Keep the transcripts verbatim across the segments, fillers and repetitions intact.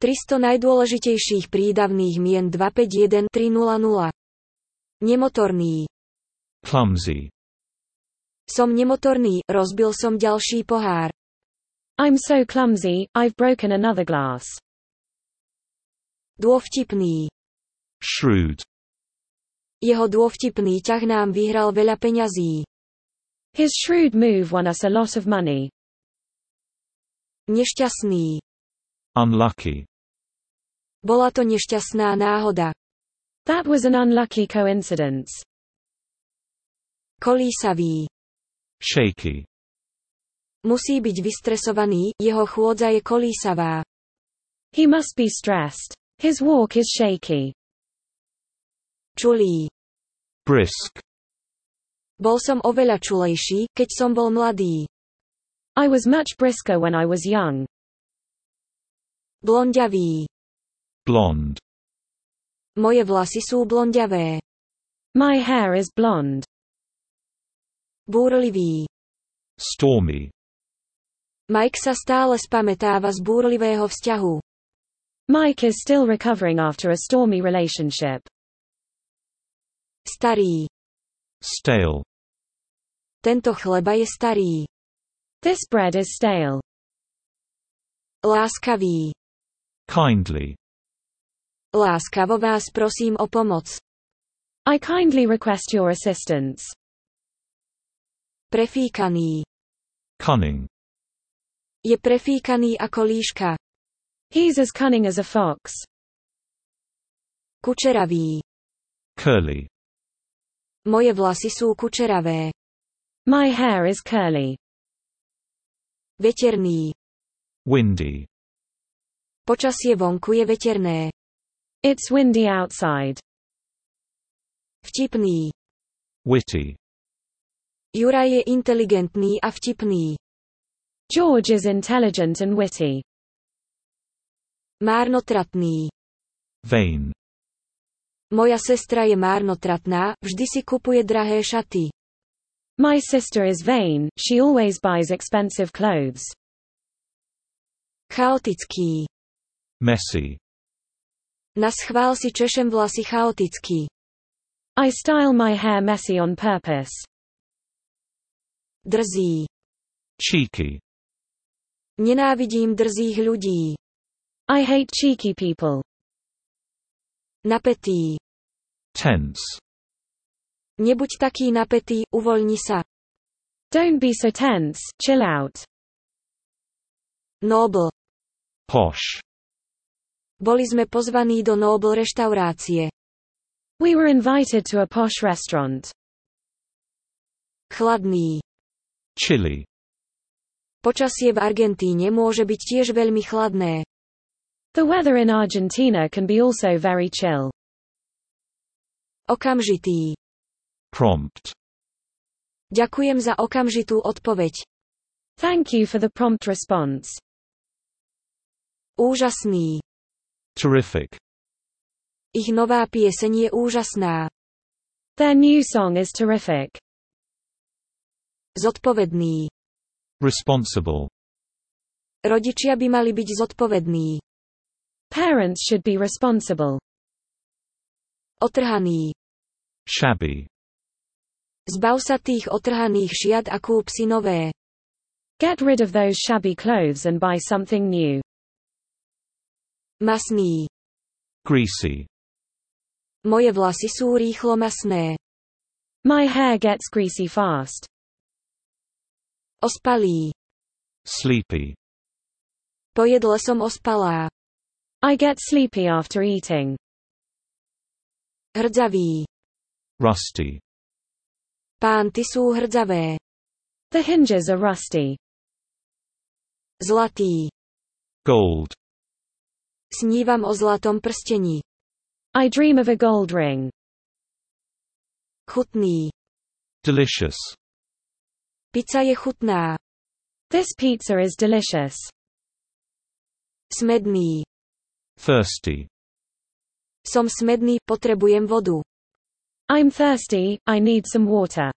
tristo najdôležitejších prídavných mien dva päť jeden tri nula nula. Nemotorný. Clumsy. Som nemotorný, rozbil som ďalší pohár. I'm so clumsy, I've broken another glass. Dôvtipný. Shrewd. Jeho dôvtipný ťah nám vyhral veľa peňazí. His shrewd move won us a lot of money. Nešťastný. Unlucky. Bola to nešťastná náhoda. That was an unlucky coincidence. Kolísavý. Shaky. Musí byť vystresovaný, jeho chôdza je kolísavá. He must be stressed. His walk is shaky. Čulý. Brisk. Bol som oveľa čulejší, keď som bol mladý. I was much brisker when I was young. Blonďavý. Blonde. Moje vlasy sú blonďavé. My hair is blonde. Búrlivý. Stormy. Mike sa stále spamätáva z búrlivého vzťahu. Mike is still recovering after a stormy relationship. Starý. Stale. Tento chleba je starý. This bread is stale. Láskavý. Kindly. Láskavo vás prosím o pomoc. I kindly request your assistance. Prefíkaný. Cunning. Je prefíkaný ako líška. He's as cunning as a fox. Kučeravý. Curly. Moje vlasy sú kučeravé. My hair is curly. Veterný. Windy. Počasie vonku je veterné. It's windy outside. Vtipný. Witty. Juraj je inteligentný a vtipný. George is intelligent and witty. Márnotratný. Vain. Moja sestra je márnotratná, vždy si kupuje drahé šaty. My sister is vain, she always buys expensive clothes. Chaotický. Messy. Na schvál si češem vlasy chaoticky. I style my hair messy on purpose. Drzý. Cheeky. Nenávidím drzých ľudí. I hate cheeky people. Napätý. Tense. Nebuď taký napätý, uvoľni sa. Don't be so tense, chill out. Nobel. Posh. Boli sme pozvaní do Nobel reštaurácie. We were invited to a posh restaurant. Chladný. Chilly. Počasie v Argentíne môže byť tiež veľmi chladné. The weather in Argentina can be also very chill. Okamžitý. Prompt. Ďakujem za okamžitú odpoveď. Thank you for the prompt response. Úžasný. Terrific. Ich nová pieseň je úžasná. Their new song is terrific. Zodpovedný. Responsible. Rodičia by mali byť zodpovední. Parents should be responsible. Otrhaný. Shabby. Zbav sa tých otrhaných šiat a kúp si nové. Get rid of those shabby clothes and buy something new. Masný. Greasy. Moje vlasy sú rýchlo masné. My hair gets greasy fast. Ospalý. Sleepy. Po jedle som ospalá. I get sleepy after eating. Hrdzavý. Rusty. Pánty sú hrdzavé. The hinges are rusty. Zlatý. Gold. Snívam o zlatom prstení. I dream of a gold ring. Chutný. Delicious. Pizza je chutná. This pizza is delicious. Smedný. Thirsty. Som smedný, potrebujem vodu. I'm thirsty, I need some water.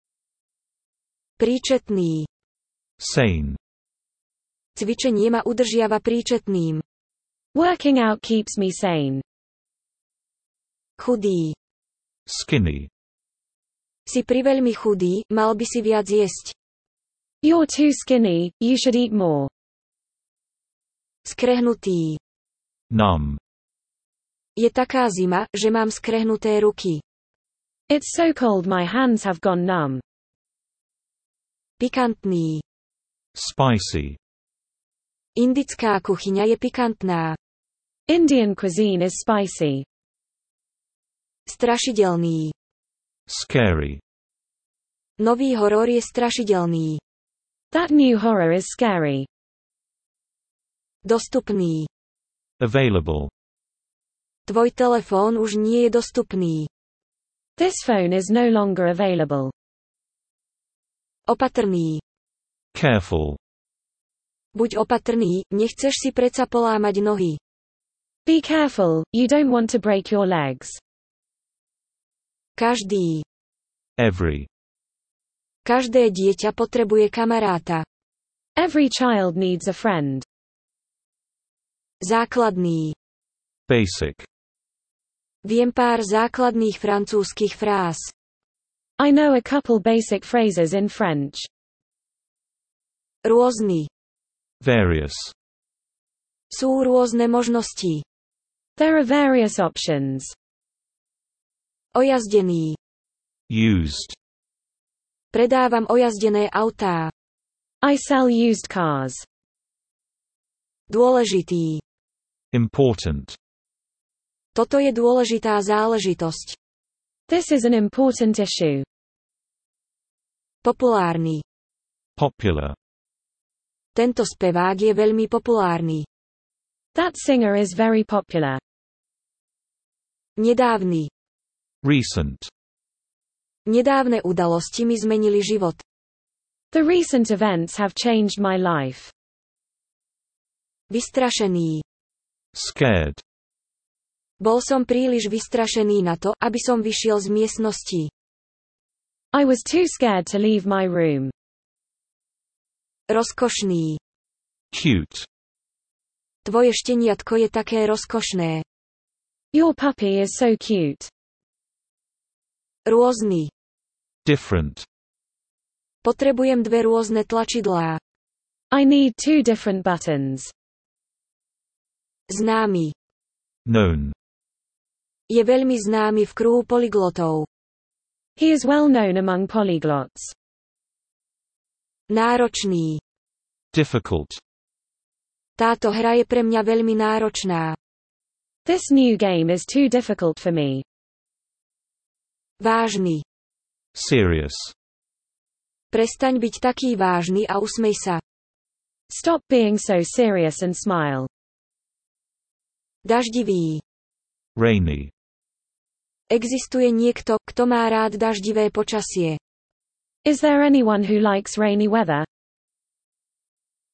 Príčetný. Sane. Cvičenie ma udržiava príčetným. Working out keeps me sane. Chudý. Skinny. Si priveľmi chudý, mal by si viac jesť. You're too skinny, you should eat more. Skrehnutý. Numb. Je taká zima, že mám skrehnuté ruky. It's so cold my hands have gone numb. Pikantný. Spicy. Indická kuchyňa je pikantná. Indian cuisine is spicy. Strašidelný. Scary. Nový horor je strašidelný. That new horror is scary. Dostupný. Available. Tvoj telefón už nie je dostupný. This phone is no longer available. Opatrný. Careful. Buď opatrný, nechceš si predsa polámať nohy. Be careful, you don't want to break your legs. Každý. Every. Každé dieťa potrebuje kamaráta. Every child needs a friend. Základný. Basic. Viem pár základných francúzskych fráz. I know a couple basic phrases in French. Rôzny. Various. Sú rôzne možnosti. There are various options. Ojazdený. Used. Predávam ojazdené autá. I sell used cars. Dôležitý. Important. Toto je dôležitá záležitosť. This is an important issue. Populárny. Popular. Tento spevák je veľmi populárny. That singer is very popular. Nedávny. Recent. Nedávne udalosti mi zmenili život. The recent events have changed my life. Vystrašený. Scared. Bol som príliš vystrašený na to, aby som vyšiel z miestnosti. I was too scared to leave my room. Rozkošný. Cute. Tvoje šteniatko je také rozkošné. Your puppy is so cute. Rôzny. Different. Potrebujem dve rôzne tlačidlá. I need two different buttons. Známy. Known. Je veľmi známy v kruhu polyglotov. He is well known among polyglots. Náročný. Difficult. Táto hra je pre mňa veľmi náročná. This new game is too difficult for me. Vážny. Serious. Prestaň byť taký vážny a usmej sa. Stop being so serious and smile. Daždivý. Rainy. Existuje niekto, kto má rád daždivé počasie. Is there anyone who likes rainy weather?